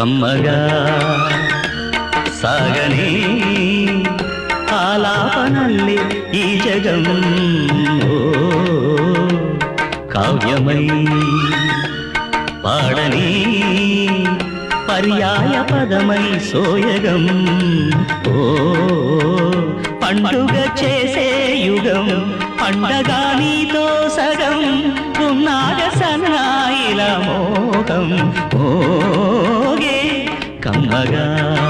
కమ్మగా సాగని ఆలాపనల్లి ఈ జగం ఓ కావ్యమై పాడని పర్యాయ పదమై సోయగం ఓ పండుగ చేసే యుగం పండగా నీతో సగం ఉన్నాగ సన్నాయిల మోహం ఓగే కమ్మగా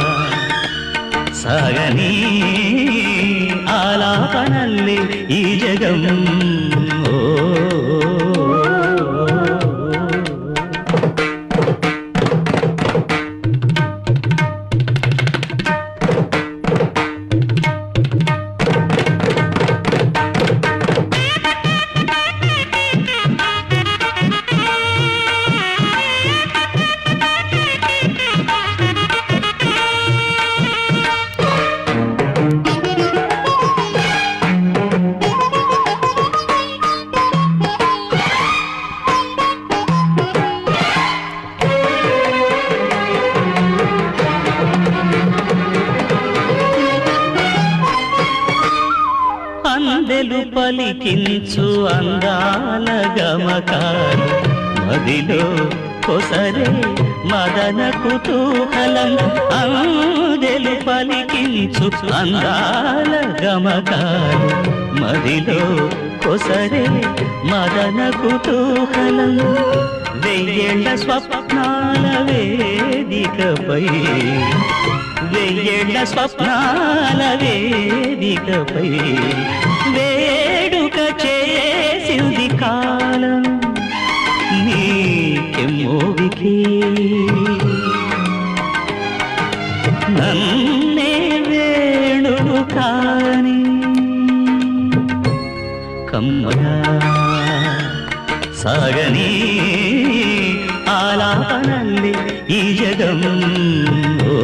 సాగని ఆలాపనల్లి ఈ జగం ఓ అందెలు పలికించు అందాల గమకాలు మదిలో కొసరే మదన కుతూహలం అందెలు పలికించు అందాల గమకాలు మదిలో కొసరే మదన కుతూహలం వెయ్యేళ్ల స్వప్నాల వేదికపై వెయ్యేళ్ల స్వప్నాల వేదికపై వేడుక చేసింది కాలం నీకెమ్మోవికి నన్నే వేణుడు కాని కమ్మగా సాగని ఆలాపనల్లి ఈ జగం ఓ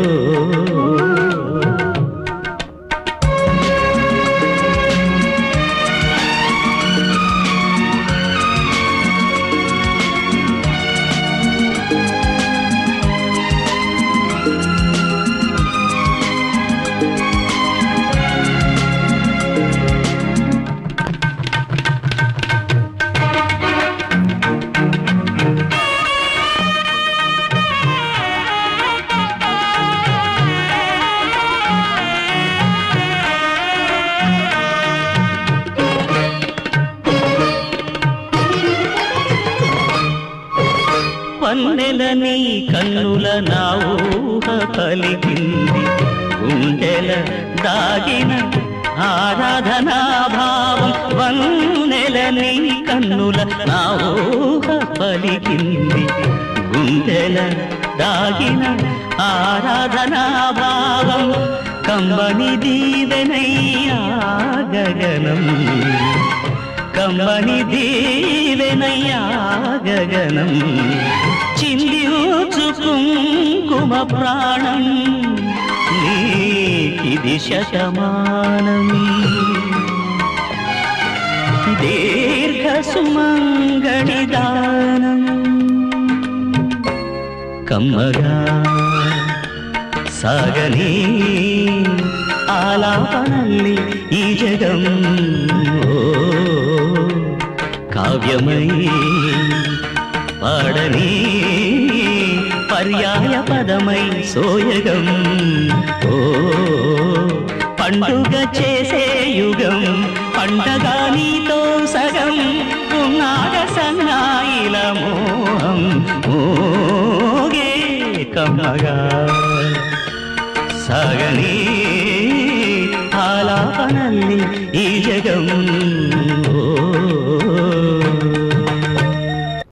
వన్నెల నీ కన్నుల నా ఊహ పలికింది గుండెల దాగిన ఆరాధనా భావం వన్నెల నీ కన్నుల నా ఊహ పలికింది గుండెల దాగిన ఆరాధనా భావం కమ్మని దీవెనయ్యా గగనం కమ్మని దీవెనయ్యా గగనం చిందించు కుంకుమ ప్రాణం నీకిది శతమానం దీర్ఘ సుమంగళి దానం కమ్మగా సాగని ఆలాపనల్లి ఈ జగం ఓ కావ్యమై పాడని పర్యాయ పదమై సోయగం ఓ పండుగ చేసే యుగం పండగా నీతో సగం ఉన్నాగ సన్నాయిల మోహం ఓగే కమ్మగా సాగని ఆలాపనల్లి ఈ జగం ఓ